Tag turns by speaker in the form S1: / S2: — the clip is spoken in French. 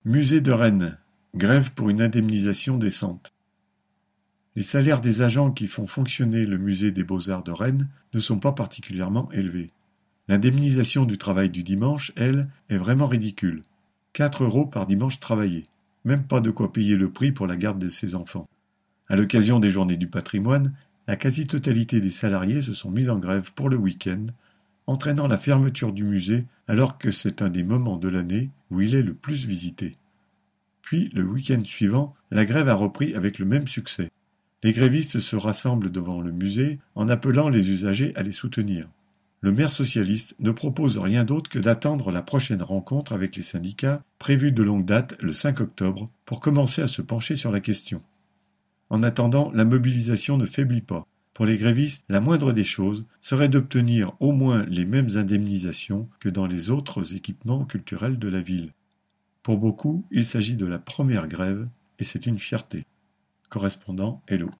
S1: Musée de Rennes. Grève pour une indemnisation décente. Les salaires des agents qui font fonctionner le musée des Beaux-Arts de Rennes ne sont pas particulièrement élevés. L'indemnisation du travail du dimanche, elle, est vraiment ridicule. 4 € par dimanche travaillé. Même pas de quoi payer le prix pour la garde de ses enfants. À l'occasion des Journées du patrimoine, la quasi-totalité des salariés se sont mis en grève pour le week-end, entraînant la fermeture du musée alors que c'est un des moments de l'année où il est le plus visité. Puis, le week-end suivant, la grève a repris avec le même succès. Les grévistes se rassemblent devant le musée en appelant les usagers à les soutenir. Le maire socialiste ne propose rien d'autre que d'attendre la prochaine rencontre avec les syndicats, prévue de longue date le 5 octobre, pour commencer à se pencher sur la question. En attendant, la mobilisation ne faiblit pas. Pour les grévistes, la moindre des choses serait d'obtenir au moins les mêmes indemnisations que dans les autres équipements culturels de la ville. Pour beaucoup, il s'agit de la première grève et c'est une fierté. Correspondant Hello.